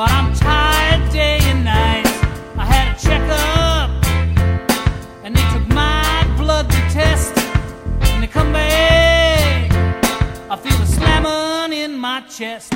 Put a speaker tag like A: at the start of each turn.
A: but I'm tired day and night. I had a checkup, and they took my blood to test, and they come back. I feel a slamming in my chest.